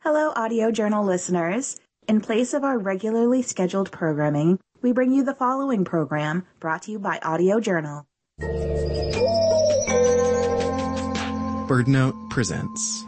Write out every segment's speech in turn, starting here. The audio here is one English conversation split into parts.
Hello, Audio Journal listeners. In place of our regularly scheduled programming, we bring you the following program brought to you by Audio Journal. BirdNote presents.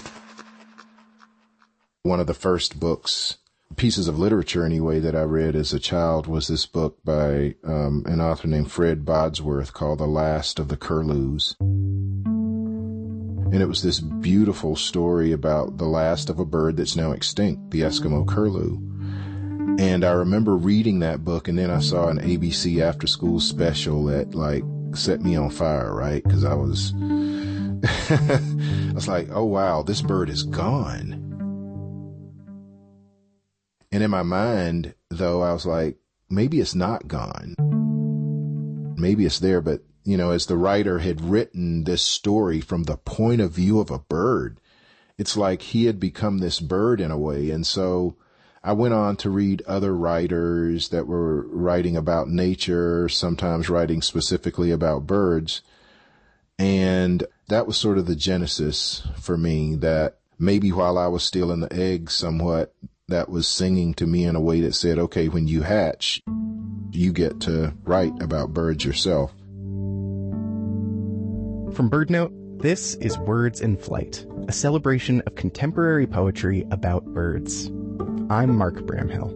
One of the first books, pieces of literature anyway, that I read as a child was this book by an author named Fred Bodsworth called The Last of the Curlews. And it was this beautiful story about the last of a bird that's now extinct, the Eskimo curlew. And I remember reading that book, and then I saw an ABC after-school special that, set me on fire, right? Because I was like, oh, wow, this bird is gone. And in my mind, though, I was like, maybe it's not gone. Maybe it's there, but as the writer had written this story from the point of view of a bird, it's like he had become this bird in a way. And so I went on to read other writers that were writing about nature, sometimes writing specifically about birds. And that was sort of the genesis for me, that maybe while I was still in the egg somewhat, that was singing to me in a way that said, okay, when you hatch, you get to write about birds yourself. From BirdNote, this is Words in Flight, a celebration of contemporary poetry about birds. I'm Mark Bramhill.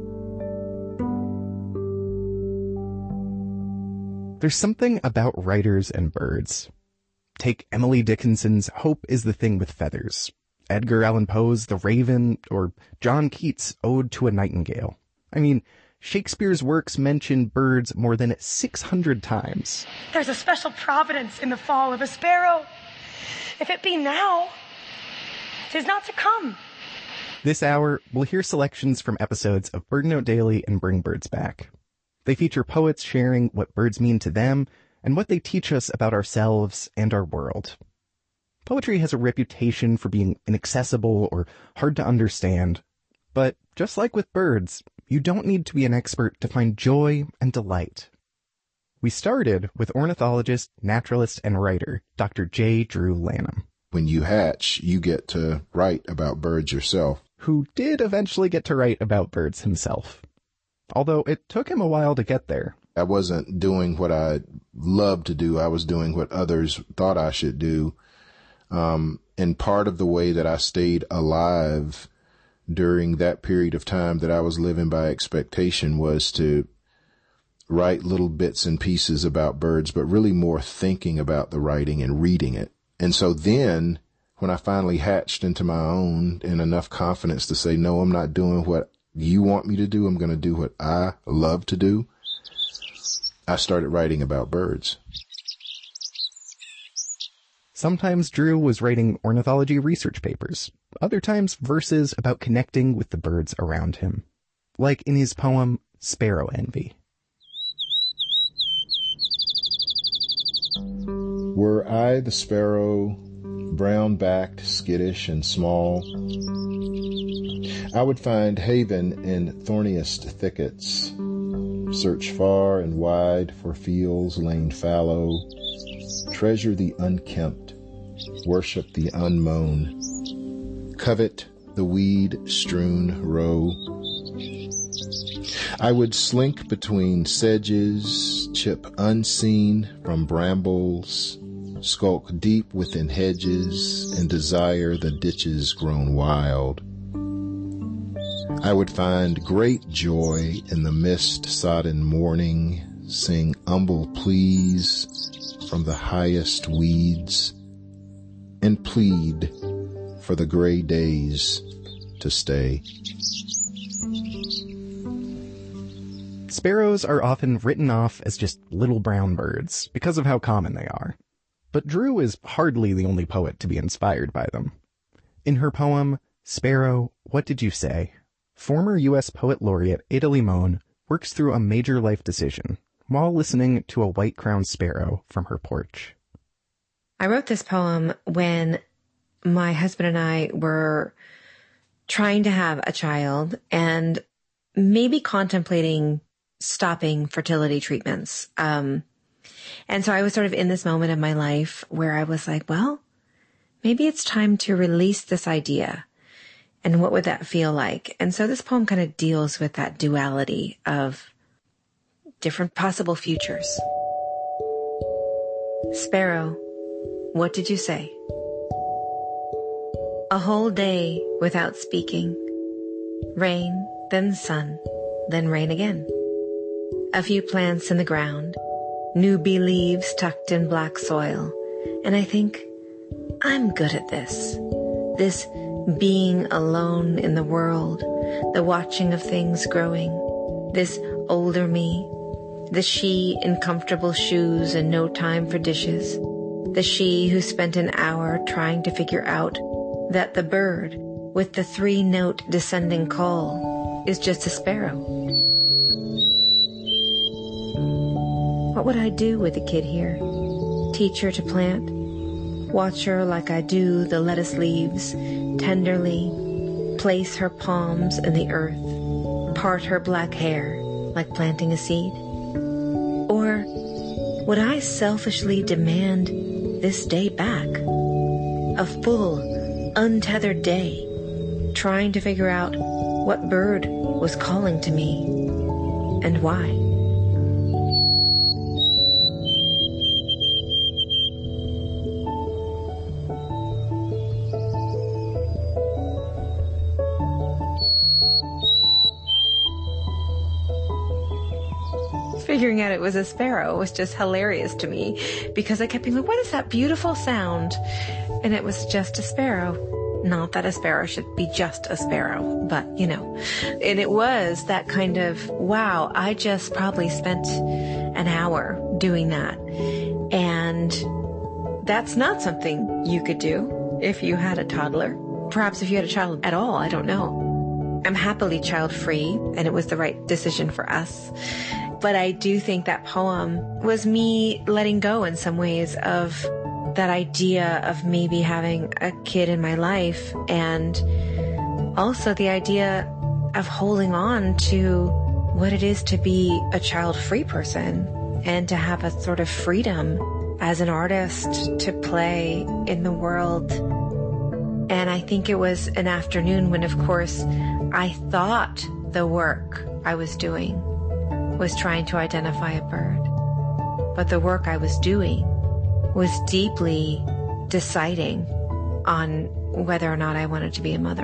There's something about writers and birds. Take Emily Dickinson's Hope is the Thing with Feathers, Edgar Allan Poe's The Raven, or John Keats' Ode to a Nightingale. I mean, Shakespeare's works mention birds more than 600 times. There's a special providence in the fall of a sparrow. If it be now, 'tis not to come. This hour, we'll hear selections from episodes of BirdNote Daily and Bring Birds Back. They feature poets sharing what birds mean to them and what they teach us about ourselves and our world. Poetry has a reputation for being inaccessible or hard to understand. But just like with birds, you don't need to be an expert to find joy and delight. We started with ornithologist, naturalist, and writer, Dr. J. Drew Lanham. When you hatch, you get to write about birds yourself. Who did eventually get to write about birds himself. Although it took him a while to get there. I wasn't doing what I loved to do. I was doing what others thought I should do. And part of the way that I stayed alive during that period of time that I was living by expectation was to write little bits and pieces about birds, but really more thinking about the writing and reading it. And so then when I finally hatched into my own and enough confidence to say, no, I'm not doing what you want me to do. I'm going to do what I love to do. I started writing about birds. Sometimes Drew was writing ornithology research papers, other times verses about connecting with the birds around him, like in his poem, Sparrow Envy. Were I the sparrow, brown-backed, skittish, and small, I would find haven in thorniest thickets, search far and wide for fields lain fallow, treasure the unkempt, worship the unmown, covet the weed-strewn row. I would slink between sedges, chip unseen from brambles, skulk deep within hedges, and desire the ditches grown wild. I would find great joy in the mist-sodden morning, sing humble pleas from the highest weeds, and plead for the gray days to stay. Sparrows are often written off as just little brown birds because of how common they are. But Drew is hardly the only poet to be inspired by them. In her poem, Sparrow, What Did You Say?, former U.S. Poet Laureate Ada Limon works through a major life decision while listening to a white-crowned sparrow from her porch. I wrote this poem when my husband and I were trying to have a child and maybe contemplating stopping fertility treatments. And so I was sort of in this moment of my life where I was like, well, maybe it's time to release this idea And what would that feel like? And so this poem kind of deals with that duality of different possible futures. Sparrow, what did you say? A whole day without speaking. Rain, then sun, then rain again. A few plants in the ground, newbie leaves tucked in black soil. And I think, I'm good at this. This being alone in the world, the watching of things growing. This older me, the she in comfortable shoes and no time for dishes. The she who spent an hour trying to figure out that the bird with the 3-note descending call is just a sparrow. What would I do with a kid here? Teach her to plant? Watch her like I do the lettuce leaves, tenderly place her palms in the earth, part her black hair like planting a seed? Or would I selfishly demand this day back? A full, untethered day, trying to figure out what bird was calling to me and why. Figuring out it was a sparrow was just hilarious to me because I kept being like, what is that beautiful sound? And it was just a sparrow. Not that a sparrow should be just a sparrow, but you know. And it was that kind of, wow, I just probably spent an hour doing that. And that's not something you could do if you had a toddler. Perhaps if you had a child at all, I don't know. I'm happily child-free, and it was the right decision for us. But I do think that poem was me letting go in some ways of that idea of maybe having a kid in my life, and also the idea of holding on to what it is to be a child-free person and to have a sort of freedom as an artist to play in the world. And I think it was an afternoon when, of course, I thought the work I was doing was trying to identify a bird. But the work I was doing was deeply deciding on whether or not I wanted to be a mother.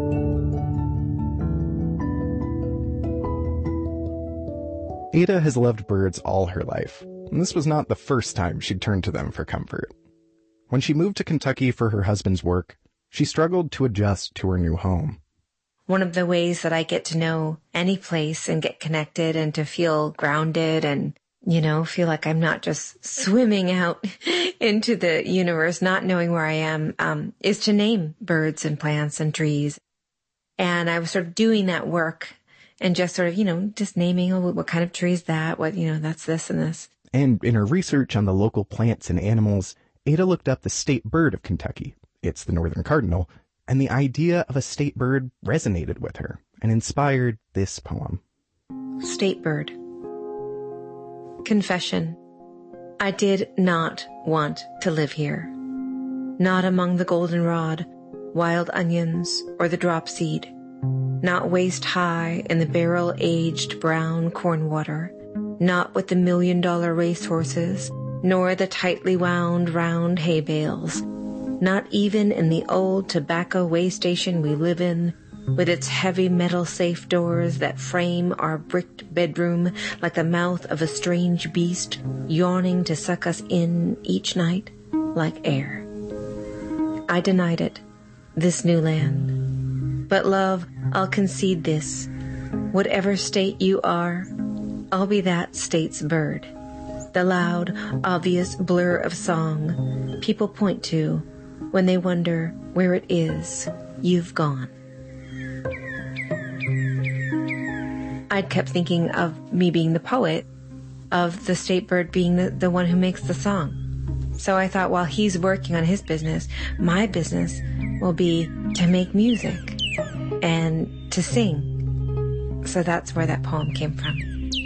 Ada has loved birds all her life, and this was not the first time she'd turned to them for comfort. When she moved to Kentucky for her husband's work, she struggled to adjust to her new home. One of the ways that I get to know any place and get connected and to feel grounded and, you know, feel like I'm not just swimming out into the universe, not knowing where I am, is to name birds and plants and trees. And I was sort of doing that work and just sort of, you know, just naming, oh, what kind of tree is that? What, you know, that's this and this. And in her research on the local plants and animals, Ada looked up the state bird of Kentucky. It's the northern cardinal. And the idea of a state bird resonated with her and inspired this poem. State bird. Confession. I did not want to live here. Not among the goldenrod, wild onions, or the dropseed. Not waist high in the barrel-aged brown corn water. Not with the $1 million racehorses, nor the tightly wound round hay bales. Not even in the old tobacco way station we live in, with its heavy metal safe doors that frame our bricked bedroom like the mouth of a strange beast yawning to suck us in each night like air. I denied it, this new land. But love, I'll concede this. Whatever state you are, I'll be that state's bird. The loud, obvious blur of song people point to when they wonder where it is you've gone. I'd kept thinking of me being the poet, of the state bird being the one who makes the song. So I thought while he's working on his business, my business will be to make music and to sing. So that's where that poem came from.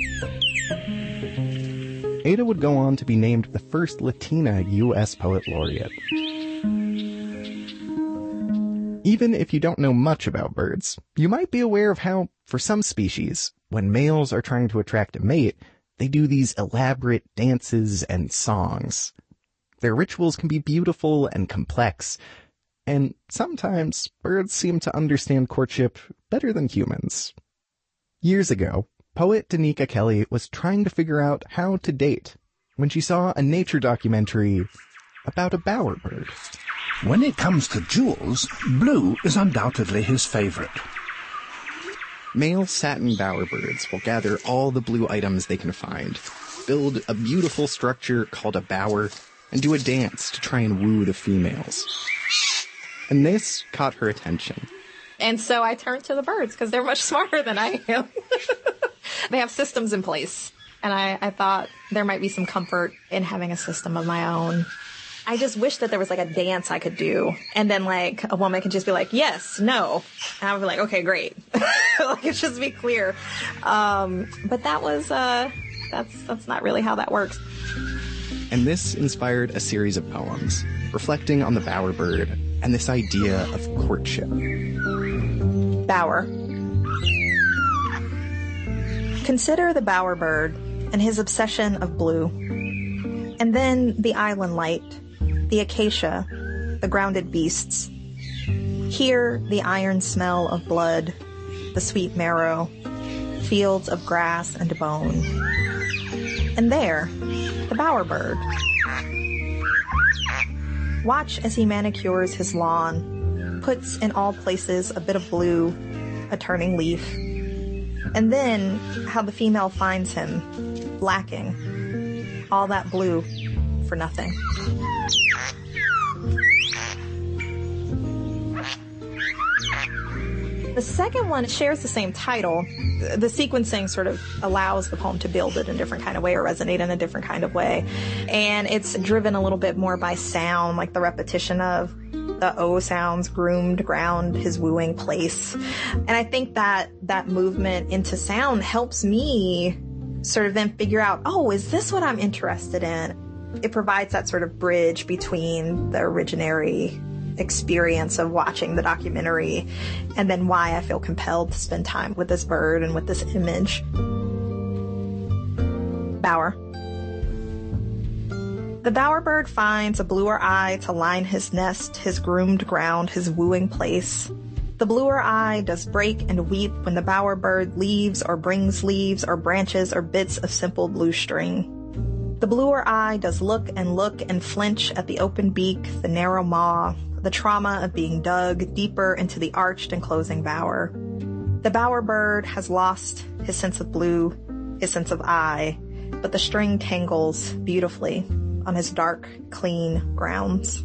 Ada would go on to be named the first Latina U.S. Poet Laureate. Even if you don't know much about birds, you might be aware of how, for some species, when males are trying to attract a mate, they do these elaborate dances and songs. Their rituals can be beautiful and complex, and sometimes birds seem to understand courtship better than humans. Years ago, poet Danica Kelly was trying to figure out how to date when she saw a nature documentary about a bowerbird. When it comes to jewels, blue is undoubtedly his favorite. Male satin bowerbirds will gather all the blue items they can find, build a beautiful structure called a bower, and do a dance to try and woo the females. And this caught her attention. And so I turned to the birds because they're much smarter than I am. They have systems in place. And I thought there might be some comfort in having a system of my own. I just wish that there was like a dance I could do. And then like a woman could just be like, yes, no. And I would be like, okay, great. Like, it's just be clear. But that was, that's not really how that works. And this inspired a series of poems reflecting on the bowerbird and this idea of courtship. Bower. Consider the bowerbird and his obsession of blue. And then the island light, the acacia, the grounded beasts. Here, the iron smell of blood, the sweet marrow, fields of grass and bone. And there, the bowerbird. Watch as he manicures his lawn, puts in all places a bit of blue, a turning leaf. And then how the female finds him, lacking all that blue for nothing. The second one shares the same title. The sequencing sort of allows the poem to build it in a different kind of way or resonate in a different kind of way. And it's driven a little bit more by sound, like the repetition of the O sounds, groomed, ground, his wooing place. And I think that that movement into sound helps me sort of then figure out, oh, is this what I'm interested in? It provides that sort of bridge between the originary experience of watching the documentary and then why I feel compelled to spend time with this bird and with this image. Bower. The bowerbird finds a bluer eye to line his nest, his groomed ground, his wooing place. The bluer eye does break and weep when the bowerbird leaves or brings leaves or branches or bits of simple blue string. The bluer eye does look and flinch at the open beak, the narrow maw, the trauma of being dug deeper into the arched and closing bower. The bowerbird has lost his sense of blue, his sense of eye, but the string tangles beautifully on his dark, clean grounds.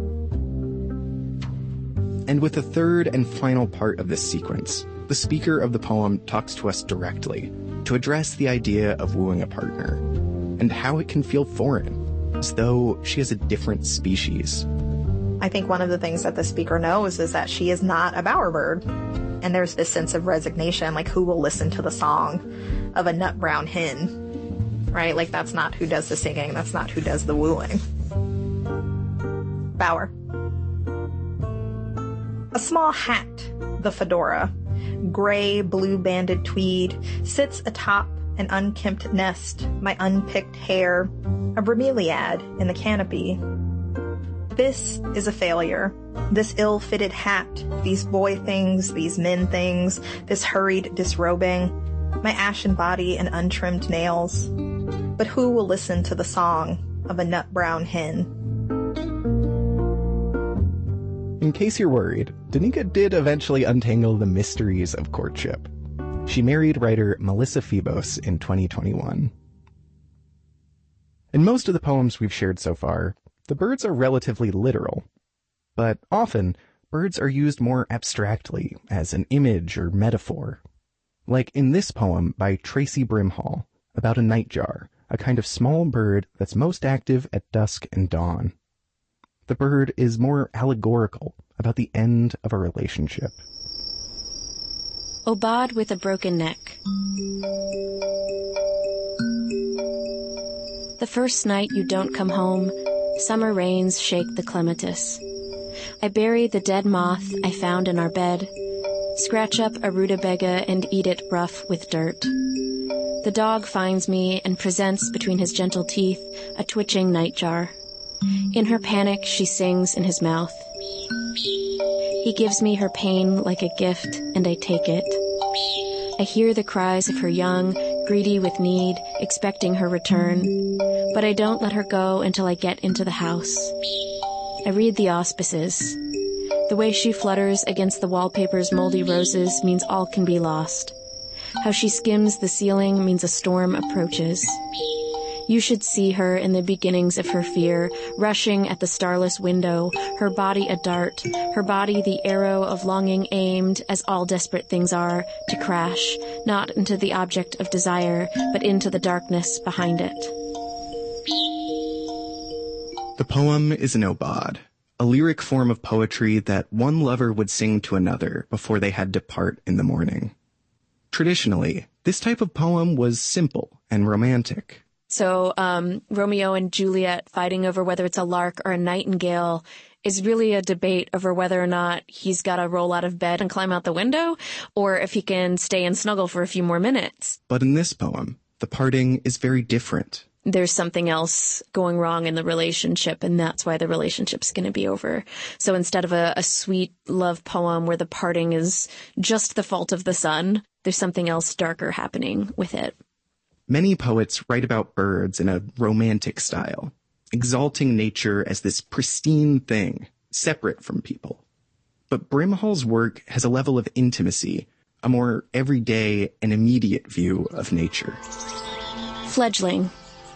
And with the third and final part of this sequence, the speaker of the poem talks to us directly to address the idea of wooing a partner and how it can feel foreign, as though she is a different species. I think one of the things that the speaker knows is that she is not a bowerbird. And there's this sense of resignation, like who will listen to the song of a nut brown hen, right? Like that's not who does the singing. That's not who does the wooing. Bower. A small hat, the fedora, gray blue banded tweed, sits atop an unkempt nest, my unpicked hair, a bromeliad in the canopy. This is a failure. This ill-fitted hat, these boy things, these men things, this hurried disrobing, my ashen body and untrimmed nails. But who will listen to the song of a nut brown hen? In case you're worried, Danica did eventually untangle the mysteries of courtship. She married writer Melissa Febos in 2021. In most of the poems we've shared so far, the birds are relatively literal, but often birds are used more abstractly as an image or metaphor. Like in this poem by Tracy Brimhall about a nightjar, a kind of small bird that's most active at dusk and dawn. The bird is more allegorical about the end of a relationship. O bod with a broken neck. The first night you don't come home, summer rains shake the clematis. I bury the dead moth I found in our bed, scratch up a rutabaga and eat it rough with dirt. The dog finds me and presents between his gentle teeth a twitching nightjar. In her panic, she sings in his mouth. He gives me her pain like a gift, and I take it. I hear the cries of her young, greedy with need, expecting her return. But I don't let her go until I get into the house. I read the auspices. The way she flutters against the wallpaper's moldy roses means all can be lost. How she skims the ceiling means a storm approaches. You should see her in the beginnings of her fear, rushing at the starless window, her body a dart, her body the arrow of longing aimed, as all desperate things are, to crash, not into the object of desire, but into the darkness behind it. The poem is an obad, a lyric form of poetry that one lover would sing to another before they had to part in the morning. Traditionally, this type of poem was simple and romantic. So Romeo and Juliet fighting over whether it's a lark or a nightingale is really a debate over whether or not he's got to roll out of bed and climb out the window, or if he can stay and snuggle for a few more minutes. But in this poem, the parting is very different. There's something else going wrong in the relationship, and that's why the relationship's going to be over. So instead of a sweet love poem where the parting is just the fault of the sun, there's something else darker happening with it. Many poets write about birds in a romantic style, exalting nature as this pristine thing, separate from people. But Brimhall's work has a level of intimacy, a more everyday and immediate view of nature. Fledgling.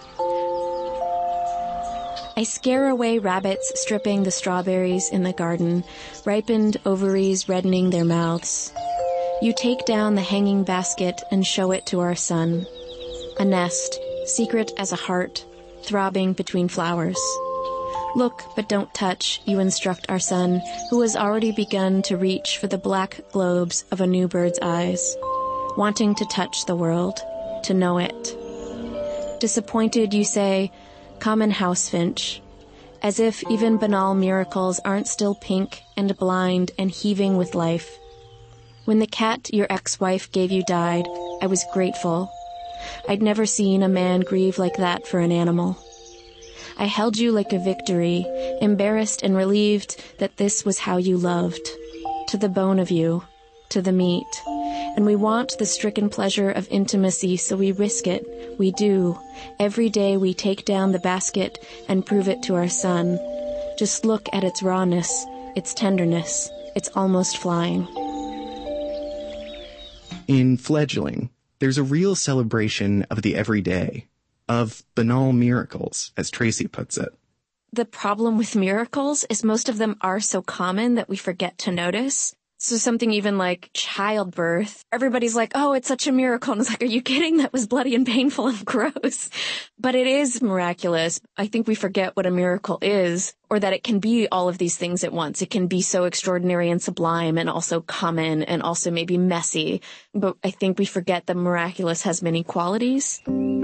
I scare away rabbits stripping the strawberries in the garden, ripened ovaries reddening their mouths. You take down the hanging basket and show it to our son. A nest, secret as a heart, throbbing between flowers. Look, but don't touch, you instruct our son, who has already begun to reach for the black globes of a new bird's eyes, wanting to touch the world, to know it. Disappointed, you say, common house finch, as if even banal miracles aren't still pink and blind and heaving with life. When the cat your ex-wife gave you died, I was grateful. I'd never seen a man grieve like that for an animal. I held you like a victory, embarrassed and relieved that this was how you loved. To the bone of you, to the meat. And we want the stricken pleasure of intimacy, so we risk it. We do. Every day we take down the basket and prove it to our son. Just look at its rawness, its tenderness. It's almost flying. In Fledgling, there's a real celebration of the everyday, of banal miracles, as Tracy puts it. The problem with miracles is most of them are so common that we forget to notice. So something even like childbirth, everybody's like, oh, it's such a miracle. And it's like, are you kidding? That was bloody and painful and gross. But it is miraculous. I think we forget what a miracle is, or that it can be all of these things at once. It can be so extraordinary and sublime and also common and also maybe messy. But I think we forget that miraculous has many qualities.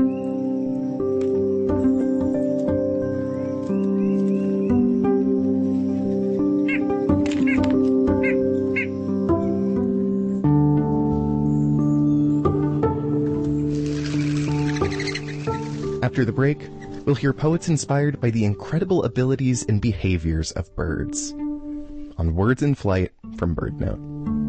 After the break, we'll hear poets inspired by the incredible abilities and behaviors of birds. On Words in Flight from BirdNote.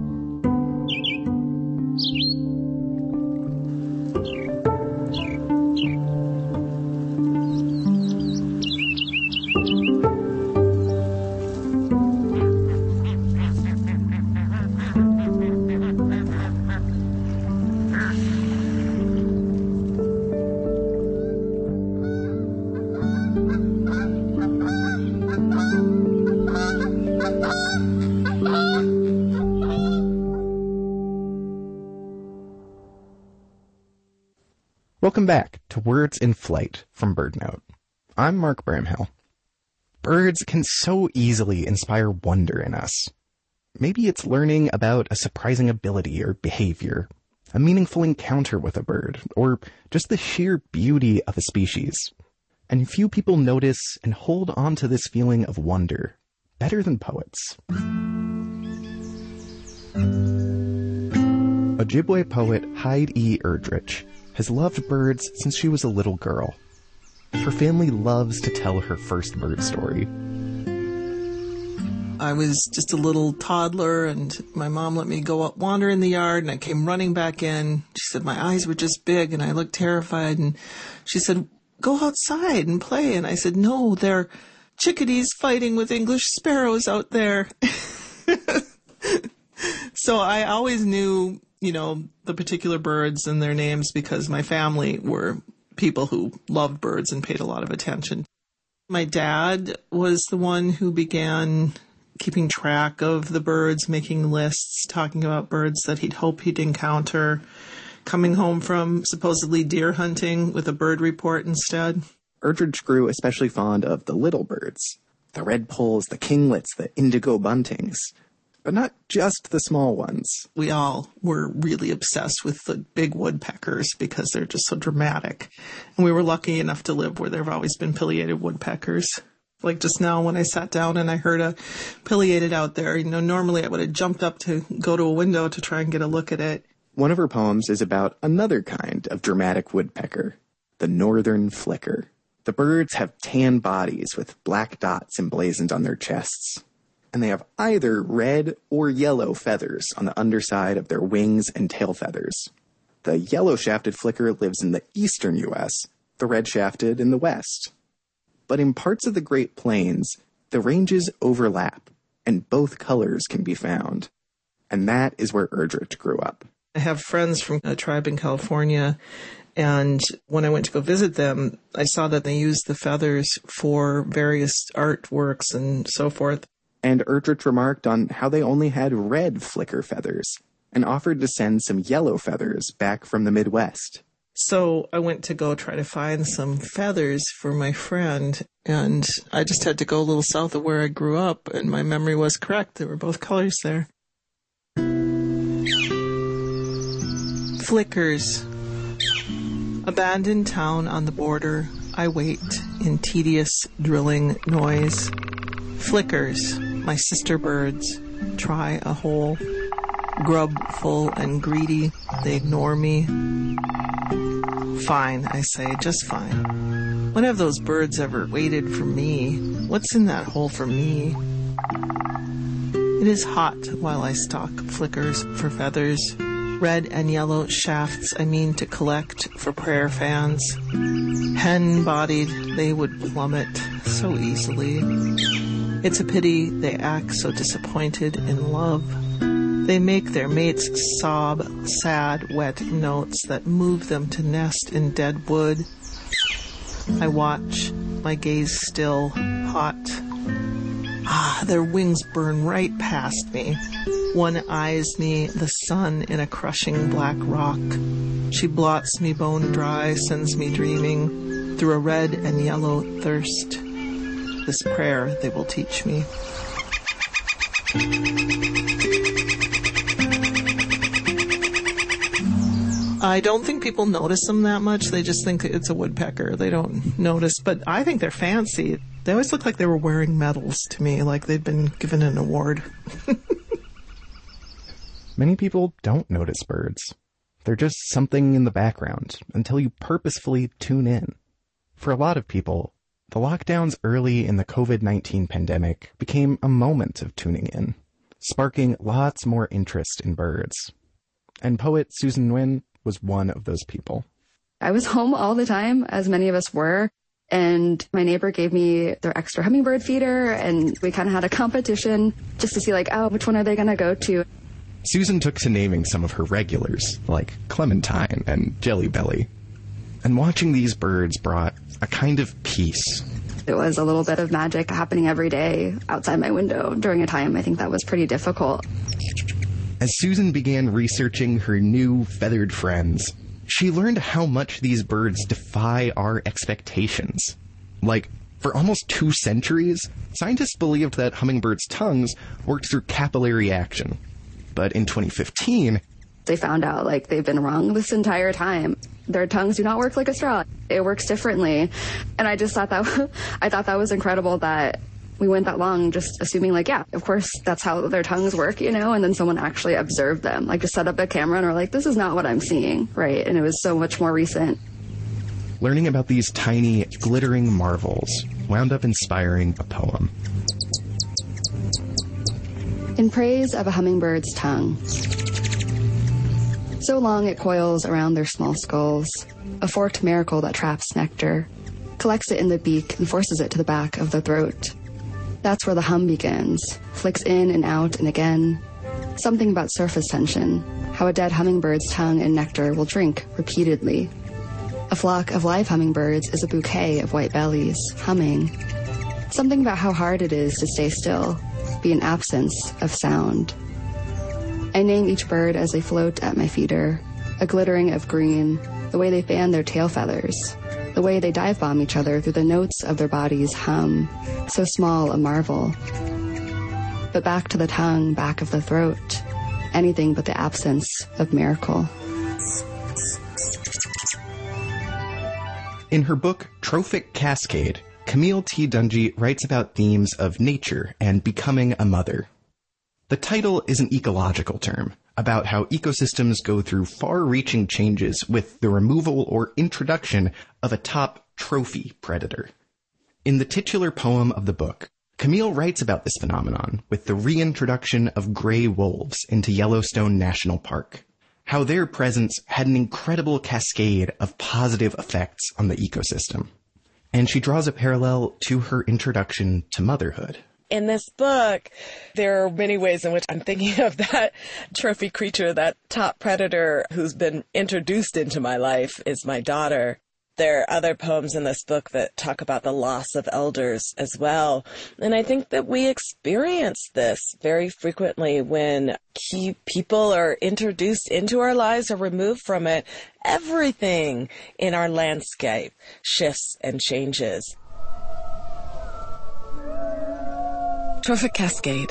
Welcome back to Words in Flight from BirdNote. I'm Mark Bramhill. Birds can so easily inspire wonder in us. Maybe it's learning about a surprising ability or behavior, a meaningful encounter with a bird, or just the sheer beauty of a species. And few people notice and hold on to this feeling of wonder better than poets. Ojibwe poet Hyde E. Erdrich has loved birds since she was a little girl. Her family loves to tell her first bird story. I was just a little toddler, and my mom let me go out wander in the yard, and I came running back in. She said my eyes were just big, and I looked terrified, and she said, "Go outside and play." And I said, "No, they're chickadees fighting with English sparrows out there." So I always knew, the particular birds and their names because my family were people who loved birds and paid a lot of attention. My dad was the one who began keeping track of the birds, making lists, talking about birds that he'd hope he'd encounter, coming home from supposedly deer hunting with a bird report instead. Erdrich grew especially fond of the little birds, the redpolls, the kinglets, the indigo buntings, but not just the small ones. We all were really obsessed with the big woodpeckers because they're just so dramatic. And we were lucky enough to live where there have always been pileated woodpeckers. Like just now when I sat down and I heard a pileated out there, normally I would have jumped up to go to a window to try and get a look at it. One of her poems is about another kind of dramatic woodpecker, the northern flicker. The birds have tan bodies with black dots emblazoned on their chests, and they have either red or yellow feathers on the underside of their wings and tail feathers. The yellow-shafted flicker lives in the eastern U.S., the red-shafted in the west. But in parts of the Great Plains, the ranges overlap, and both colors can be found. And that is where Erdrich grew up. I have friends from a tribe in California, and when I went to go visit them, I saw that they used the feathers for various artworks and so forth. And Erdrich remarked on how they only had red flicker feathers and offered to send some yellow feathers back from the Midwest. So I went to go try to find some feathers for my friend, and I just had to go a little south of where I grew up, and my memory was correct. There were both colors there. Flickers. Abandoned town on the border, I wait in tedious drilling noise. Flickers, my sister birds, try a hole. Grub full and greedy, they ignore me. Fine, I say, just fine. When have those birds ever waited for me? What's in that hole for me? It is hot while I stalk flickers for feathers. Red and yellow shafts I mean to collect for prayer fans. Hen-bodied, they would plummet so easily. It's a pity they act so disappointed in love. They make their mates sob sad, wet notes that move them to nest in dead wood. I watch, my gaze still, hot. Their wings burn right past me. One eyes me, the sun in a crushing black rock. She blots me bone dry, sends me dreaming through a red and yellow thirst. This prayer they will teach me. I don't think people notice them that much. They just think it's a woodpecker. They don't notice, but I think they're fancy. They always look like they were wearing medals to me, like they'd been given an award. Many people don't notice birds. They're just something in the background until you purposefully tune in. For a lot of people, the lockdowns early in the COVID-19 pandemic became a moment of tuning in, sparking lots more interest in birds. And poet Susan Nguyen was one of those people. I was home all the time, as many of us were, and my neighbor gave me their extra hummingbird feeder, and we kind of had a competition just to see, which one are they going to go to? Susan took to naming some of her regulars, like Clementine and Jelly Belly. And watching these birds brought a kind of peace. It was a little bit of magic happening every day outside my window during a time I think that was pretty difficult. As Susan began researching her new feathered friends, she learned how much these birds defy our expectations. For almost 2 centuries, scientists believed that hummingbirds' tongues worked through capillary action. But in 2015, they found out they've been wrong this entire time. Their tongues do not work like a straw. It works differently. And I just thought that was incredible that we went that long just assuming like, yeah, of course that's how their tongues work, you know, and then someone actually observed them, like just set up a camera and we're like, this is not what I'm seeing, right? And it was so much more recent. Learning about these tiny, glittering marvels wound up inspiring a poem. In praise of a hummingbird's tongue. So long it coils around their small skulls, a forked miracle that traps nectar, collects it in the beak and forces it to the back of the throat. That's where the hum begins, flicks in and out and again. Something about surface tension, how a dead hummingbird's tongue and nectar will drink repeatedly. A flock of live hummingbirds is a bouquet of white bellies, humming. Something about how hard it is to stay still, be an absence of sound. I name each bird as they float at my feeder, a glittering of green, the way they fan their tail feathers, the way they dive bomb each other through the notes of their bodies hum, so small a marvel. But back to the tongue, back of the throat, anything but the absence of miracle. In her book, Trophic Cascade, Camille T. Dungy writes about themes of nature and becoming a mother. The title is an ecological term, about how ecosystems go through far-reaching changes with the removal or introduction of a top trophy predator. In the titular poem of the book, Camille writes about this phenomenon with the reintroduction of gray wolves into Yellowstone National Park, how their presence had an incredible cascade of positive effects on the ecosystem. And she draws a parallel to her introduction to motherhood. In this book, there are many ways in which I'm thinking of that trophy creature, that top predator who's been introduced into my life is my daughter. There are other poems in this book that talk about the loss of elders as well. And I think that we experience this very frequently when key people are introduced into our lives or removed from it. Everything in our landscape shifts and changes. Trophic Cascade.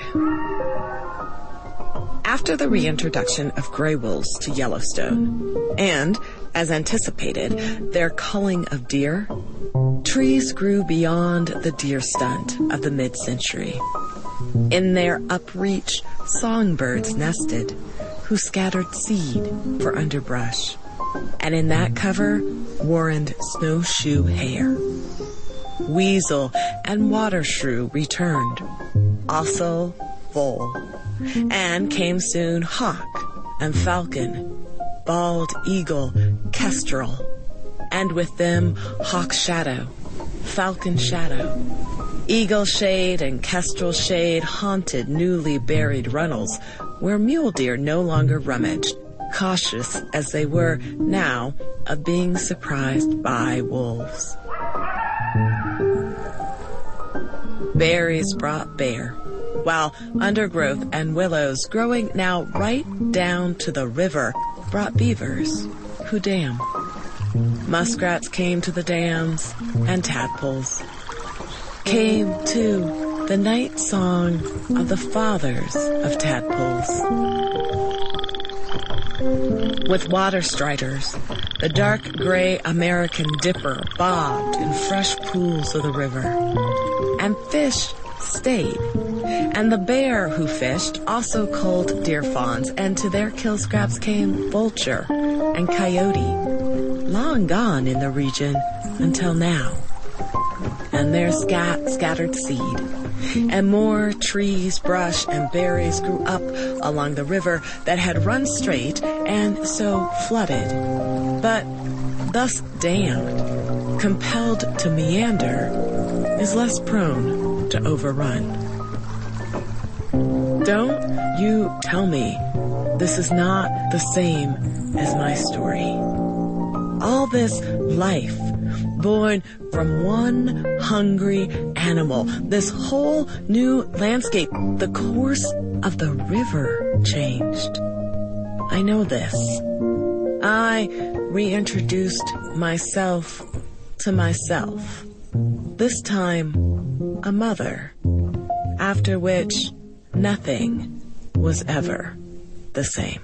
After the reintroduction of gray wolves to Yellowstone, and, as anticipated, their culling of deer, trees grew beyond the deer stunt of the mid-century. In their upreach, songbirds nested, who scattered seed for underbrush, and in that cover, warrened snowshoe hare. Weasel and water shrew returned, also vole, and came soon hawk and falcon, bald eagle, kestrel, and with them hawk shadow, falcon shadow, eagle shade and kestrel shade haunted newly buried runnels where mule deer no longer rummaged, cautious as they were now of being surprised by wolves. Berries brought bear, while undergrowth and willows growing now right down to the river brought beavers, who dam. Muskrats came to the dams, and tadpoles. Came, too, the night song of the fathers of tadpoles. With water striders, the dark gray American dipper bobbed in fresh pools of the river. And fish stayed. And the bear who fished also culled deer fawns, and to their kill scraps came vulture and coyote, long gone in the region until now. And their scattered seed, and more trees, brush, and berries grew up along the river that had run straight and so flooded, but thus dammed, compelled to meander, is less prone to overrun. Don't you tell me this is not the same as my story. All this life born from one hungry animal, this whole new landscape, the course of the river changed. I know this. I reintroduced myself to myself. This time, a mother, after which nothing was ever the same.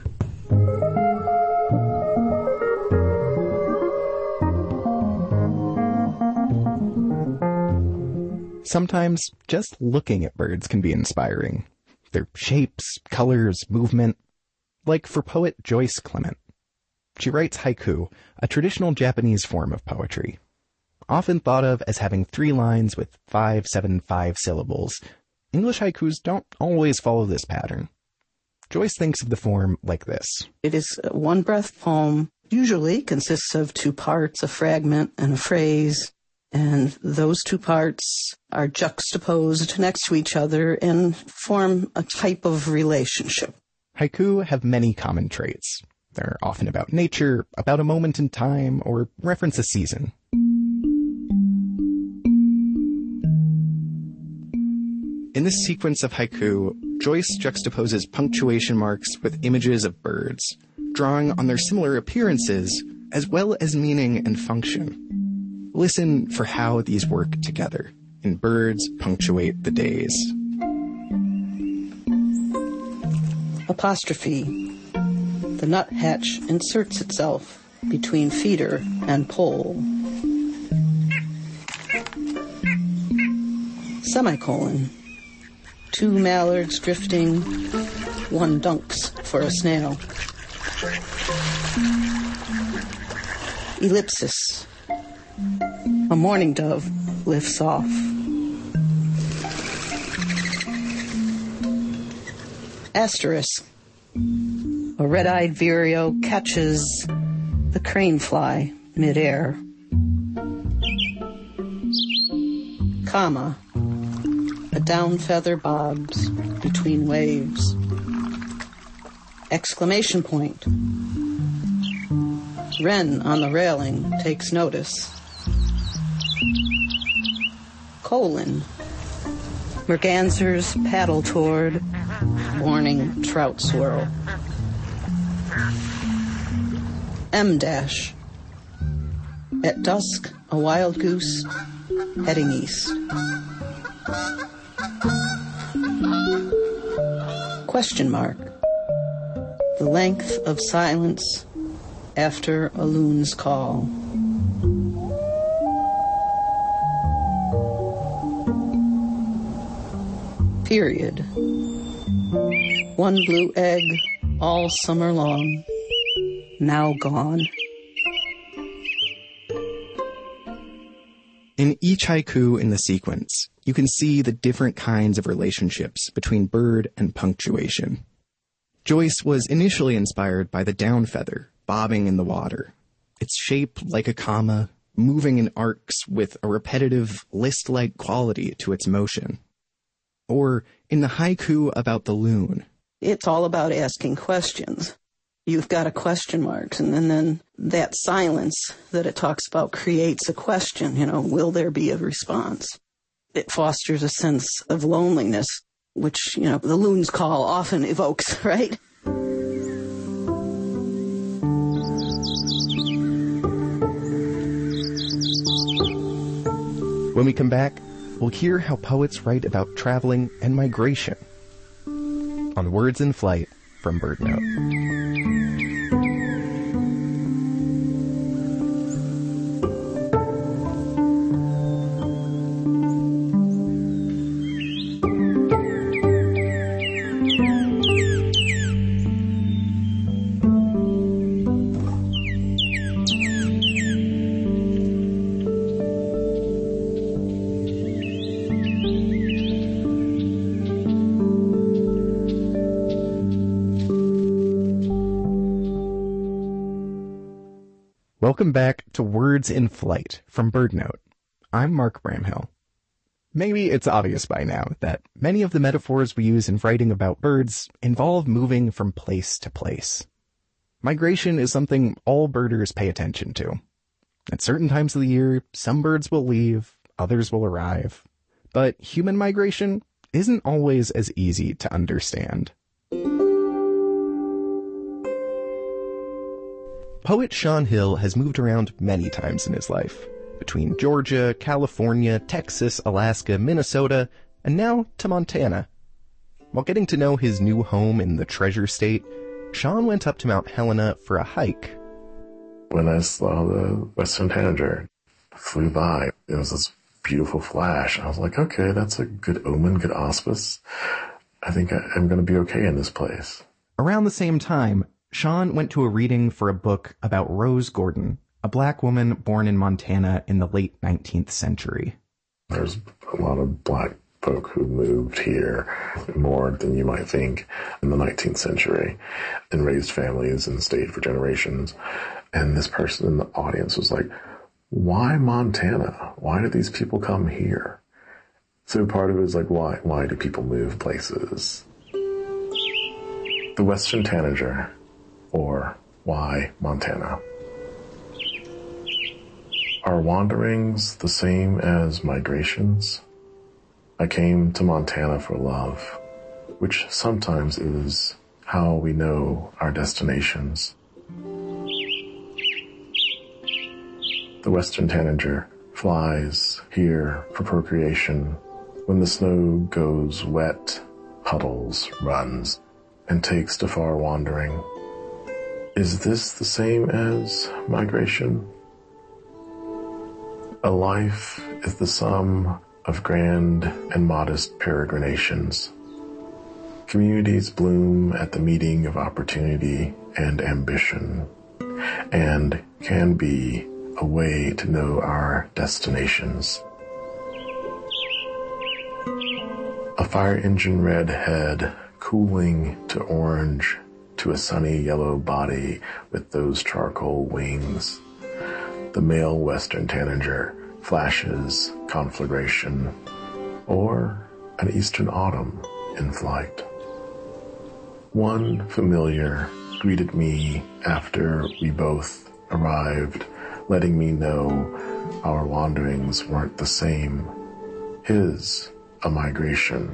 Sometimes just looking at birds can be inspiring. Their shapes, colors, movement. Like for poet Joyce Clement. She writes haiku, a traditional Japanese form of poetry. Often thought of as having 3 lines with 5, 7, 5 syllables, English haikus don't always follow this pattern. Joyce thinks of the form like this. It is a one-breath poem, usually consists of 2 parts, a fragment and a phrase, and those 2 parts are juxtaposed next to each other and form a type of relationship. Haiku have many common traits. They're often about nature, about a moment in time, or reference a season. In this sequence of haiku, Joyce juxtaposes punctuation marks with images of birds, drawing on their similar appearances as well as meaning and function. Listen for how these work together, and birds punctuate the days. Apostrophe. The nuthatch inserts itself between feeder and pole. Semicolon. 2 mallards drifting, 1 dunks for a snail. Ellipsis. A mourning dove lifts off. Asterisk. A red-eyed vireo catches the crane fly midair. Comma. A down feather bobs between waves. Exclamation point. Wren on the railing takes notice. Colon. Mergansers paddle toward warning trout swirl. M dash. At dusk, a wild goose heading east. Question mark. The length of silence after a loon's call. Period. 1 blue egg all summer long, now gone. In each haiku in the sequence, you can see the different kinds of relationships between bird and punctuation. Joyce was initially inspired by the down feather bobbing in the water, its shape like a comma, moving in arcs with a repetitive list-like quality to its motion. Or in the haiku about the loon. It's all about asking questions. You've got a question mark, and then that silence that it talks about creates a question, will there be a response? It fosters a sense of loneliness, which, the loon's call often evokes, right? When we come back, we'll hear how poets write about traveling and migration on Words in Flight from BirdNote. Welcome back to Words in Flight from BirdNote. I'm Mark Bramhill. Maybe it's obvious by now that many of the metaphors we use in writing about birds involve moving from place to place. Migration is something all birders pay attention to. At certain times of the year, some birds will leave, others will arrive. But human migration isn't always as easy to understand. Poet Shaun Hill has moved around many times in his life, between Georgia, California, Texas, Alaska, Minnesota, and now to Montana. While getting to know his new home in the Treasure State, Shaun went up to Mount Helena for a hike. When I saw the Western Tanager flew by, it was this beautiful flash. I was like, okay, that's a good omen, good auspice. I think I'm going to be okay in this place. Around the same time, Sean went to a reading for a book about Rose Gordon, a black woman born in Montana in the late 19th century. There's a lot of black folk who moved here more than you might think in the 19th century and raised families and stayed for generations. And this person in the audience was like, why Montana? Why do these people come here? So part of it is like, why do people move places? The Western Tanager, or why Montana? Are wanderings the same as migrations? I came to Montana for love, which sometimes is how we know our destinations. The Western Tanager flies here for procreation. When the snow goes wet, puddles, runs, and takes to far wandering. Is this the same as migration? A life is the sum of grand and modest peregrinations. Communities bloom at the meeting of opportunity and ambition, and can be a way to know our destinations. A fire engine red head cooling to orange to a sunny yellow body with those charcoal wings. The male Western Tanager flashes conflagration, or an eastern autumn in flight. One familiar greeted me after we both arrived, letting me know our wanderings weren't the same. His a migration.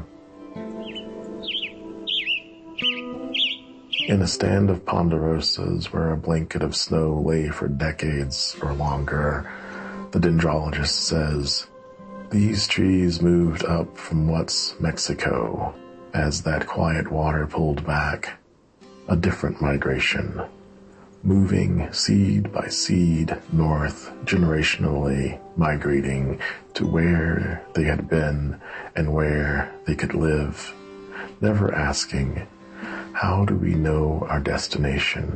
In a stand of ponderosas where a blanket of snow lay for decades or longer, the dendrologist says, these trees moved up from what's Mexico as that quiet water pulled back. A different migration, moving seed by seed north, generationally migrating to where they had been and where they could live, never asking, how do we know our destination?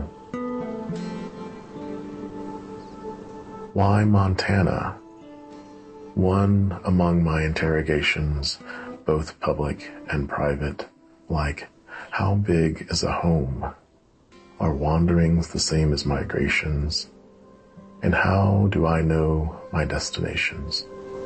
Why Montana? One among my interrogations, both public and private, like, how big is a home? Are wanderings the same as migrations? And how do I know my destinations?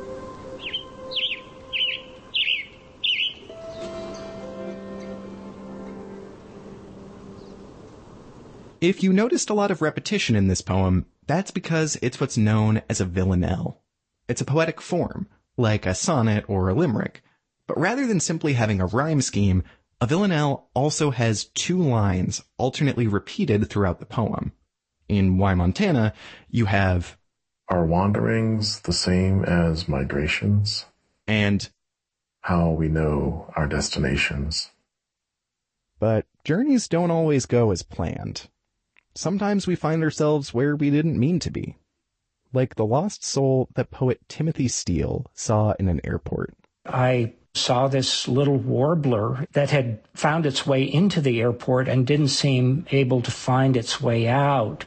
If you noticed a lot of repetition in this poem, that's because it's what's known as a villanelle. It's a poetic form, like a sonnet or a limerick. But rather than simply having a rhyme scheme, a villanelle also has two lines alternately repeated throughout the poem. In Why Montana, you have, are wanderings the same as migrations? And how we know our destinations. But journeys don't always go as planned. Sometimes we find ourselves where we didn't mean to be. Like the lost soul that poet Timothy Steele saw in an airport. I saw this little warbler that had found its way into the airport and didn't seem able to find its way out.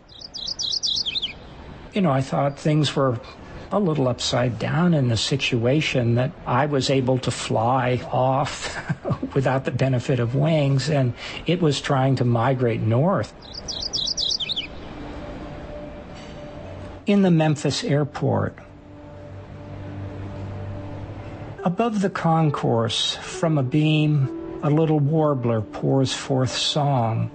I thought things were a little upside down in the situation, that I was able to fly off without the benefit of wings, and it was trying to migrate north. In the Memphis airport, above the concourse, from a beam, a little warbler pours forth song.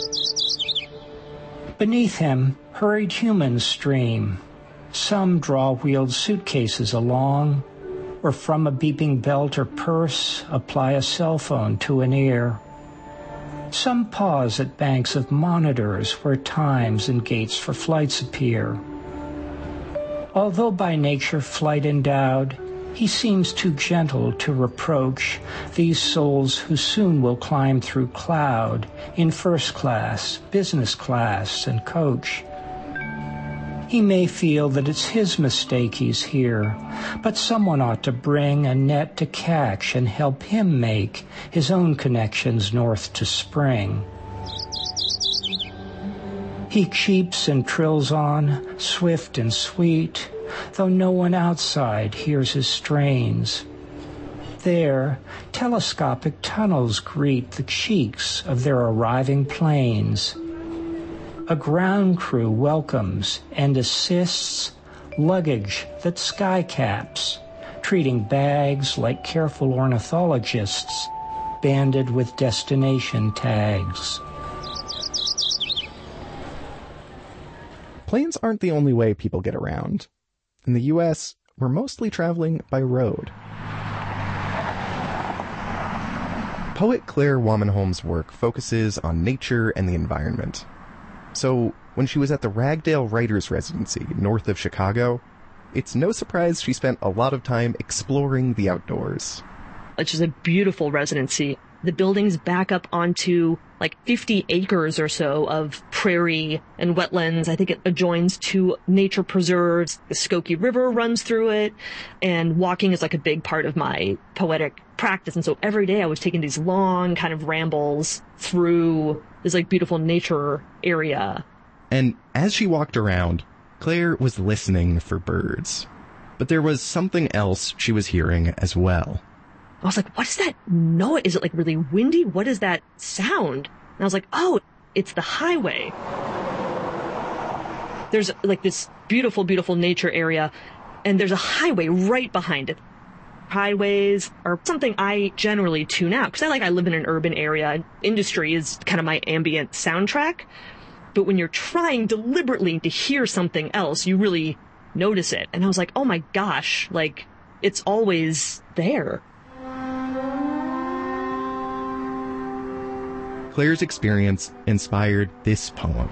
Beneath him, hurried humans stream. Some draw wheeled suitcases along, or from a beeping belt or purse, apply a cell phone to an ear. Some pause at banks of monitors where times and gates for flights appear. Although by nature flight endowed, he seems too gentle to reproach these souls who soon will climb through cloud in first class, business class, and coach. He may feel that it's his mistake he's here, but someone ought to bring a net to catch and help him make his own connections north to spring. He cheeps and trills on, swift and sweet, though no one outside hears his strains. There, telescopic tunnels greet the cheeks of their arriving planes. A ground crew welcomes and assists luggage that skycaps, treating bags like careful ornithologists banded with destination tags. Planes aren't the only way people get around. In the U.S., we're mostly traveling by road. Poet Claire Wamenholm's work focuses on nature and the environment. So, when she was at the Ragdale Writers' Residency north of Chicago, it's no surprise she spent a lot of time exploring the outdoors. It's just a beautiful residency. The buildings back up onto like 50 acres or so of prairie and wetlands. I think it adjoins 2 nature preserves. The Skokie River runs through it, and walking is like a big part of my poetic practice. And so every day I was taking these long kind of rambles through this like beautiful nature area. And as she walked around, Claire was listening for birds. But there was something else she was hearing as well. I was like, what is that noise? Is it like really windy? What is that sound? And I was like, oh, it's the highway. There's like this beautiful, beautiful nature area, and there's a highway right behind it. Highways are something I generally tune out because I live in an urban area. Industry is kind of my ambient soundtrack. But when you're trying deliberately to hear something else, you really notice it. And I was like, oh my gosh, like it's always there. Claire's experience inspired this poem.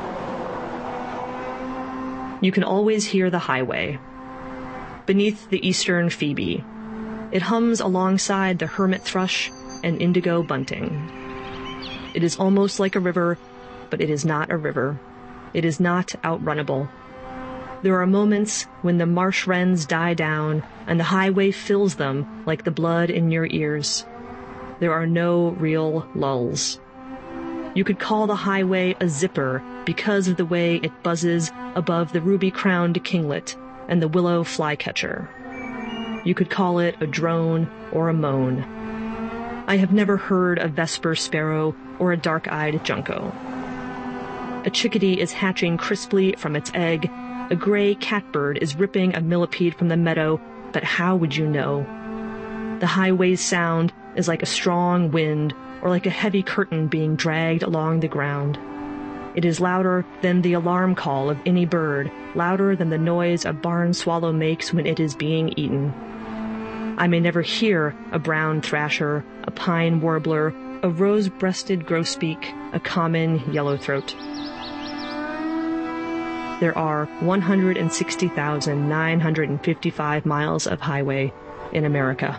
You can always hear the highway. Beneath the eastern phoebe, it hums alongside the hermit thrush and indigo bunting. It is almost like a river, but it is not a river. It is not outrunnable. There are moments when the marsh wrens die down and the highway fills them like the blood in your ears. There are no real lulls. You could call the highway a zipper because of the way it buzzes above the ruby-crowned kinglet and the willow flycatcher. You could call it a drone or a moan. I have never heard a vesper sparrow or a dark-eyed junco. A chickadee is hatching crisply from its egg. A gray catbird is ripping a millipede from the meadow, but how would you know? The highway's sound is like a strong wind or like a heavy curtain being dragged along the ground. It is louder than the alarm call of any bird, louder than the noise a barn swallow makes when it is being eaten. I may never hear a brown thrasher, a pine warbler, a rose-breasted grosbeak, a common yellowthroat. There are 160,955 miles of highway in America.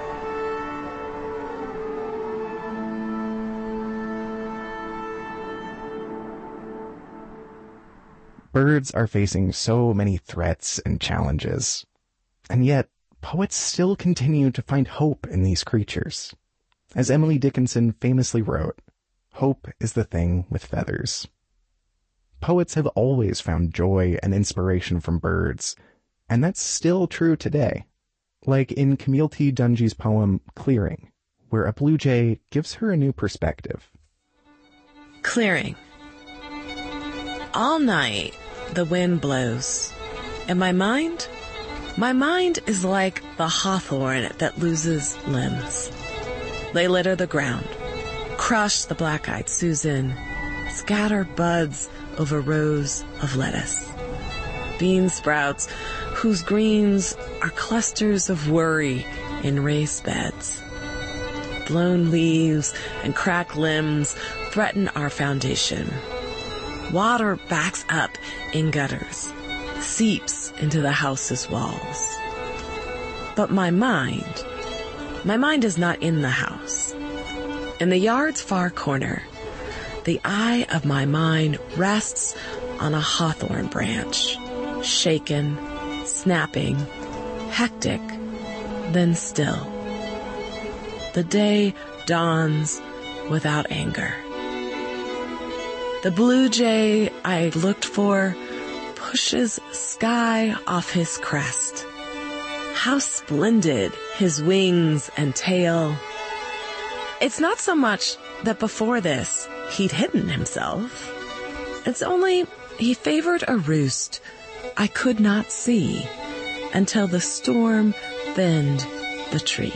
Birds are facing so many threats and challenges. And yet, poets still continue to find hope in these creatures. As Emily Dickinson famously wrote, "Hope is the thing with feathers." Poets have always found joy and inspiration from birds, and that's still true today. Like in Camille T. Dungy's poem, Clearing, where a blue jay gives her a new perspective. Clearing. All night, the wind blows. And my mind is like the hawthorn that loses limbs. They litter the ground, crush the black-eyed Susan, scatter buds over rows of lettuce. Bean sprouts whose greens are clusters of worry in raised beds. Blown leaves and cracked limbs threaten our foundation. Water backs up in gutters, seeps into the house's walls. But my mind is not in the house. In the yard's far corner, the eye of my mind rests on a hawthorn branch, shaken, snapping, hectic, then still. The day dawns without anger. The blue jay I looked for pushes sky off his crest. How splendid his wings and tail. It's not so much that before this he'd hidden himself. It's only he favored a roost I could not see until the storm bent the tree.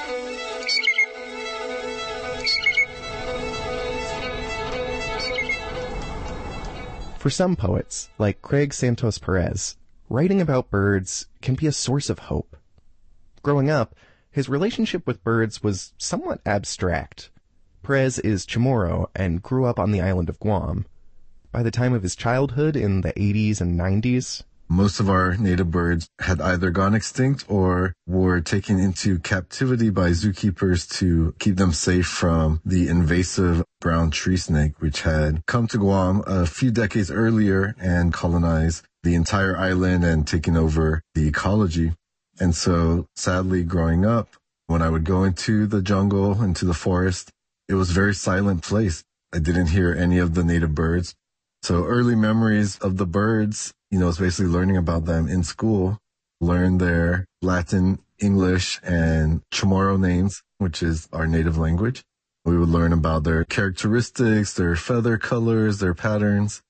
For some poets, like Craig Santos Perez, writing about birds can be a source of hope. Growing up, his relationship with birds was somewhat abstract. Perez is Chamorro and grew up on the island of Guam. By the time of his childhood in the 80s and 90s, most of our native birds had either gone extinct or were taken into captivity by zookeepers to keep them safe from the invasive brown tree snake, which had come to Guam a few decades earlier and colonized the entire island and taken over the ecology. And so, sadly, growing up, when I would go into the jungle, into the forest, it was a very silent place. I didn't hear any of the native birds. So early memories of the birds, is basically learning about them in school, learn their Latin, English, and Chamorro names, which is our native language. We would learn about their characteristics, their feather colors, their patterns,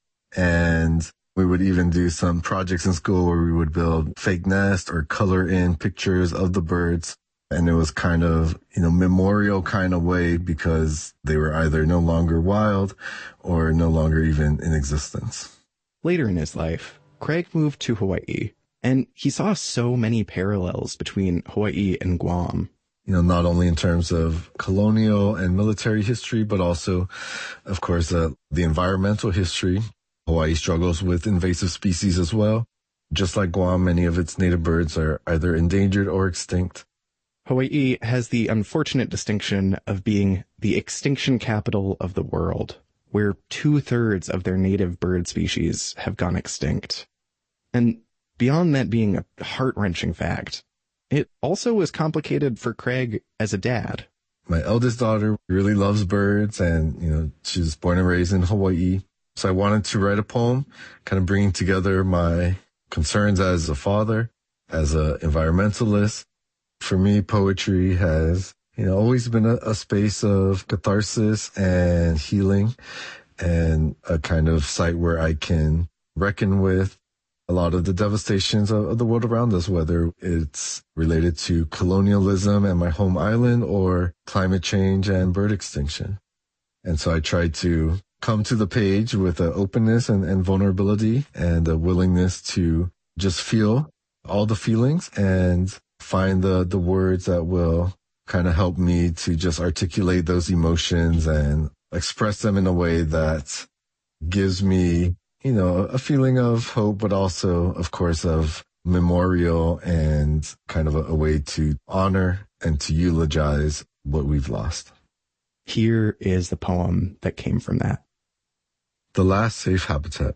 and we would even do some projects in school where we would build fake nests or color in pictures of the birds. And it was kind of, memorial kind of way because they were either no longer wild or no longer even in existence. Later in his life, Craig moved to Hawaii, and he saw so many parallels between Hawaii and Guam. Not only in terms of colonial and military history, but also, of course, the environmental history. Hawaii struggles with invasive species as well. Just like Guam, many of its native birds are either endangered or extinct. Hawaii has the unfortunate distinction of being the extinction capital of the world, where 2/3 of their native bird species have gone extinct. And beyond that being a heart-wrenching fact, it also was complicated for Craig as a dad. My eldest daughter really loves birds and, she was born and raised in Hawaii. So I wanted to write a poem kind of bringing together my concerns as a father, as an environmentalist. For me, poetry has, always been a space of catharsis and healing and a kind of site where I can reckon with a lot of the devastations of the world around us, whether it's related to colonialism and my home island or climate change and bird extinction. And so I tried to come to the page with an openness and vulnerability and a willingness to just feel all the feelings and find the words that will kind of help me to just articulate those emotions and express them in a way that gives me, a feeling of hope, but also, of course, of memorial and kind of a way to honor and to eulogize what we've lost. Here is the poem that came from that. The Last Safe Habitat.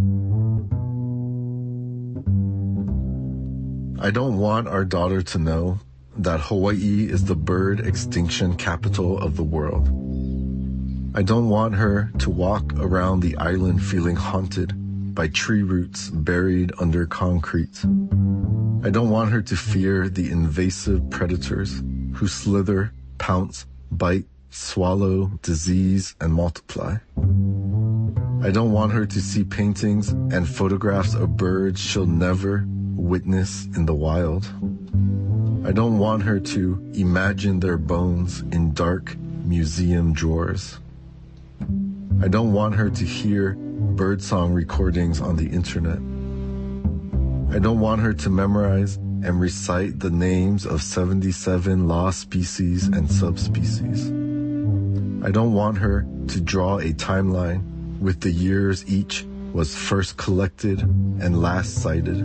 I don't want our daughter to know that Hawaii is the bird extinction capital of the world. I don't want her to walk around the island feeling haunted by tree roots buried under concrete. I don't want her to fear the invasive predators who slither, pounce, bite, swallow, disease, and multiply. I don't want her to see paintings and photographs of birds she'll never witness in the wild. I don't want her to imagine their bones in dark museum drawers. I don't want her to hear birdsong recordings on the internet. I don't want her to memorize and recite the names of 77 lost species and subspecies. I don't want her to draw a timeline with the years each was first collected and last cited.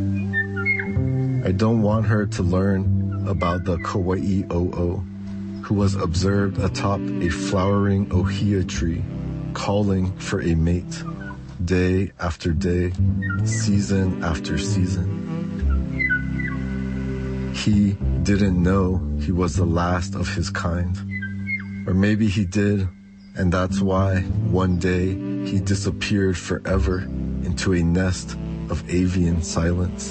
I don't want her to learn about the Kauai o'o, who was observed atop a flowering ohia tree, calling for a mate. day after day, season after season. He didn't know he was the last of his kind. Or maybe he did, and that's why one day he disappeared forever into a nest of avian silence.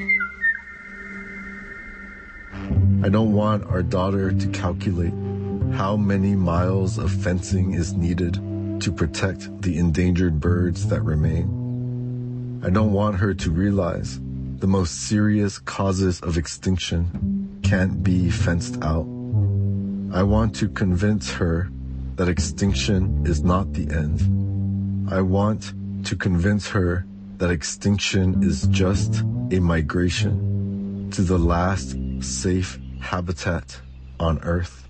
I don't want our daughter to calculate how many miles of fencing is needed to protect the endangered birds that remain. I don't want her to realize the most serious causes of extinction can't be fenced out. I want to convince her that extinction is not the end. I want to convince her that extinction is just a migration to the last safe habitat on Earth.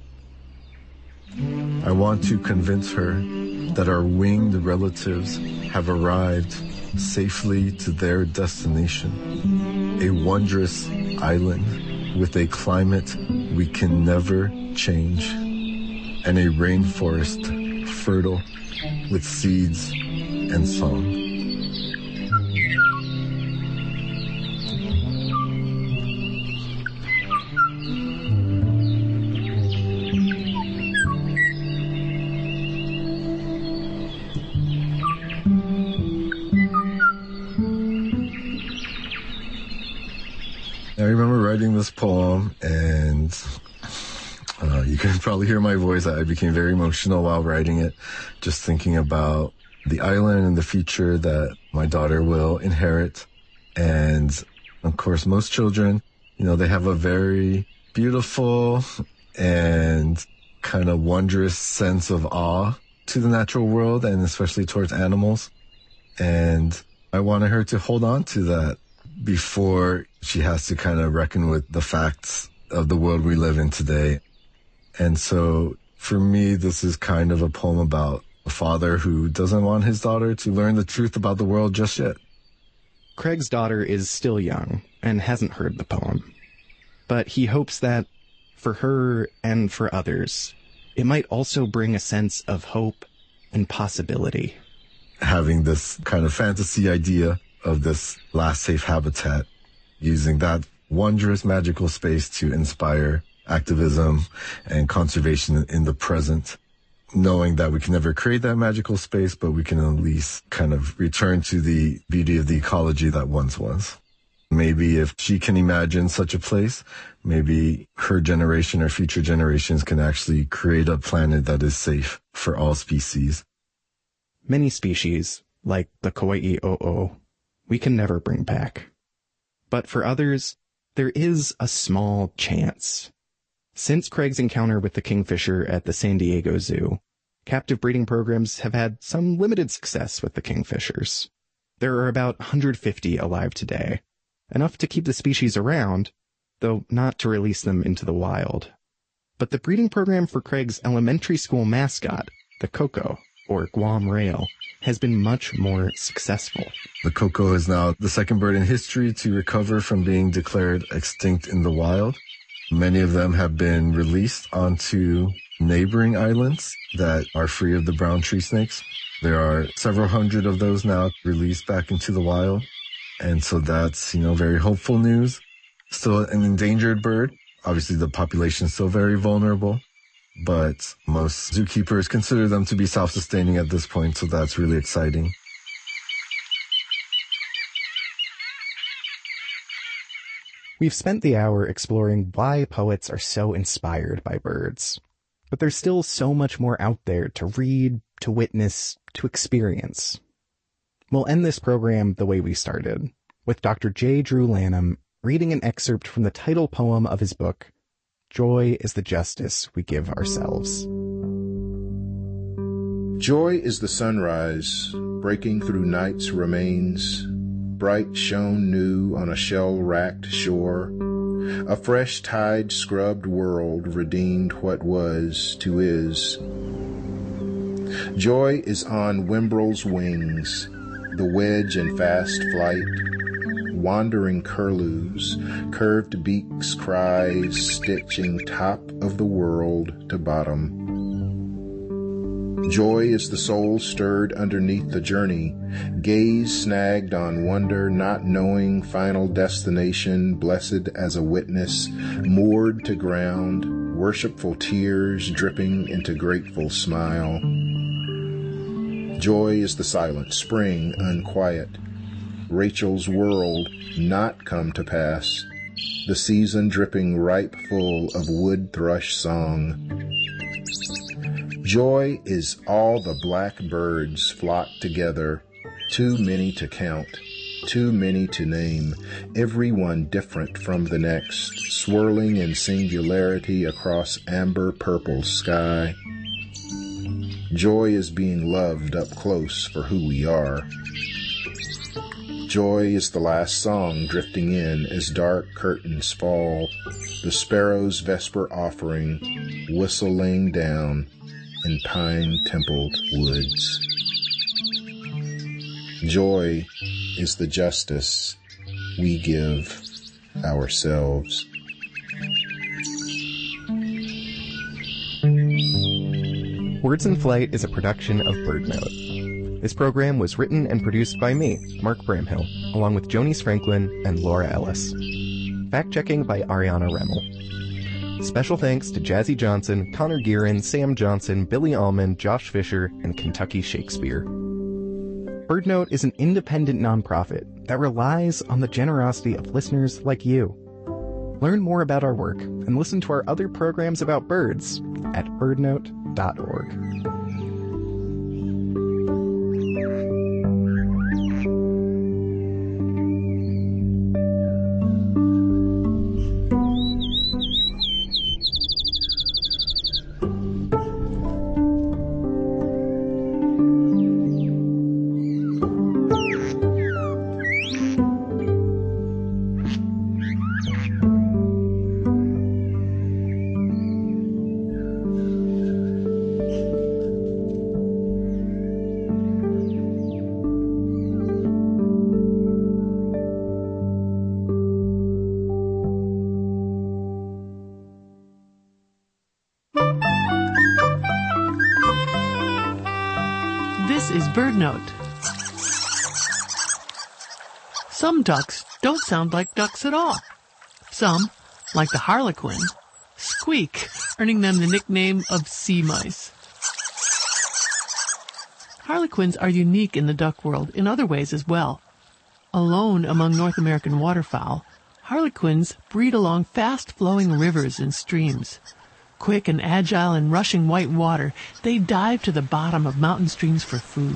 I want to convince her that our winged relatives have arrived safely to their destination, a wondrous island with a climate we can never change, and a rainforest fertile with seeds and song. I remember writing this poem, and you can probably hear my voice. I became very emotional while writing it, just thinking about the island and the future that my daughter will inherit. And of course, most children, they have a very beautiful and kind of wondrous sense of awe to the natural world, and especially towards animals. And I wanted her to hold on to that before she has to kind of reckon with the facts of the world we live in today. And so for me, this is kind of a poem about a father who doesn't want his daughter to learn the truth about the world just yet. Craig's daughter is still young and hasn't heard the poem, but he hopes that for her and for others, it might also bring a sense of hope and possibility. Having this kind of fantasy idea of this last safe habitat, using that wondrous magical space to inspire activism and conservation in the present, knowing that we can never create that magical space, but we can at least kind of return to the beauty of the ecology that once was. Maybe if she can imagine such a place, maybe her generation or future generations can actually create a planet that is safe for all species. Many species, like the Kauai o'o, we can never bring back. But for others, there is a small chance. Since Craig's encounter with the kingfisher at the San Diego Zoo, captive breeding programs have had some limited success with the kingfishers. There are about 150 alive today, enough to keep the species around, though not to release them into the wild. But the breeding program for Craig's elementary school mascot, the Koko, or Guam rail, has been much more successful. The Koko is now the second bird in history to recover from being declared extinct in the wild. Many of them have been released onto neighboring islands that are free of the brown tree snakes. There are several hundred of those now released back into the wild. And so that's, very hopeful news. Still an endangered bird. Obviously, the population is still very vulnerable, but most zookeepers consider them to be self-sustaining at this point, so that's really exciting. We've spent the hour exploring why poets are so inspired by birds, but there's still so much more out there to read, to witness, to experience. We'll end this program the way we started, with Dr. J. Drew Lanham reading an excerpt from the title poem of his book, Joy is the Justice We Give Ourselves. Joy is the sunrise, breaking through night's remains, bright shone new on a shell-racked shore. A fresh tide-scrubbed world redeemed what was to is. Joy is on Wimbrel's wings, the wedge in fast flight, wandering curlews, curved beaks, cries, stitching top of the world to bottom. Joy is the soul stirred underneath the journey, gaze snagged on wonder, not knowing final destination, blessed as a witness, moored to ground, worshipful tears dripping into grateful smile. Joy is the silent spring, unquiet, Rachel's world not come to pass, the season dripping ripe full of wood thrush song. Joy is all the black birds flock together, too many to count, too many to name, every one different from the next, swirling in singularity across amber-purple sky. Joy is being loved up close for who we are. Joy is the last song drifting in as dark curtains fall, the sparrow's vesper offering, whistle laying down in pine-templed woods. Joy is the justice we give ourselves. Words in Flight is a production of BirdNote. This program was written and produced by me, Mark Bramhill, along with Jonice Franklin and Laura Ellis. Fact-checking by Ariana Remmel. Special thanks to Jazzy Johnson, Connor Gearin, Sam Johnson, Billy Allman, Josh Fisher, and Kentucky Shakespeare. BirdNote is an independent nonprofit that relies on the generosity of listeners like you. Learn more about our work and listen to our other programs about birds at birdnote.org. BirdNote. Some ducks don't sound like ducks at all. Some, like the harlequin, squeak, earning them the nickname of sea mice. Harlequins are unique in the duck world in other ways as well. Alone among North American waterfowl, harlequins breed along fast-flowing rivers and streams. Quick and agile in rushing white water, they dive to the bottom of mountain streams for food.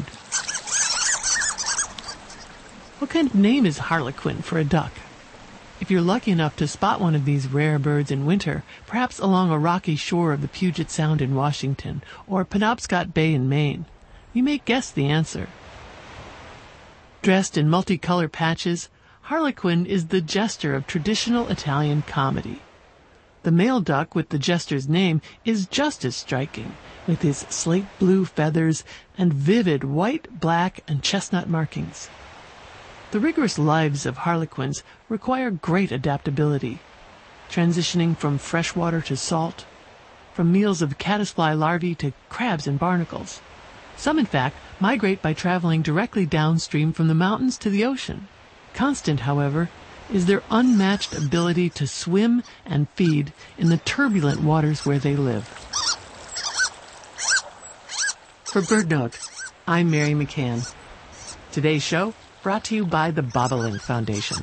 What kind of name is harlequin for a duck? If you're lucky enough to spot one of these rare birds in winter, perhaps along a rocky shore of the Puget Sound in Washington or Penobscot Bay in Maine, you may guess the answer. Dressed in multicolor patches, harlequin is the jester of traditional Italian comedy. The male duck with the jester's name is just as striking, with his slate blue feathers and vivid white, black, and chestnut markings. The rigorous lives of harlequins require great adaptability, transitioning from freshwater to salt, from meals of caddisfly larvae to crabs and barnacles. Some, in fact, migrate by traveling directly downstream from the mountains to the ocean. Constant, however, is their unmatched ability to swim and feed in the turbulent waters where they live. For BirdNote, I'm Mary McCann. Today's show brought to you by the Bobolink Foundation.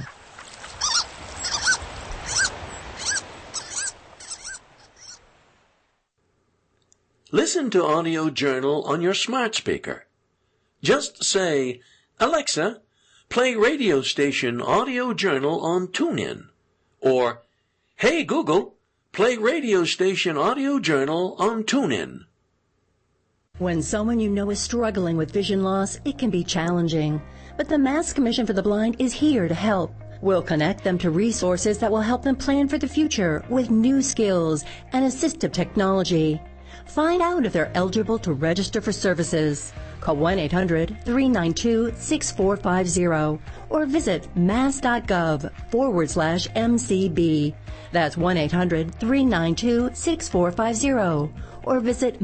Listen to Audio Journal on your smart speaker. Just say, "Alexa, play radio station Audio Journal on TuneIn," or, "Hey Google, play radio station Audio Journal on TuneIn." When someone you know is struggling with vision loss, it can be challenging. But the Mass Commission for the Blind is here to help. We'll connect them to resources that will help them plan for the future with new skills and assistive technology. Find out if they're eligible to register for services. Call 1-800-392-6450 or visit mass.gov/MCB. That's 1-800-392-6450 or visit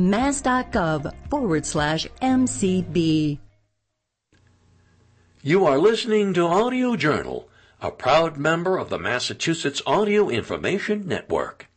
mass.gov/MCB. You are listening to Audio Journal, a proud member of the Massachusetts Audio Information Network.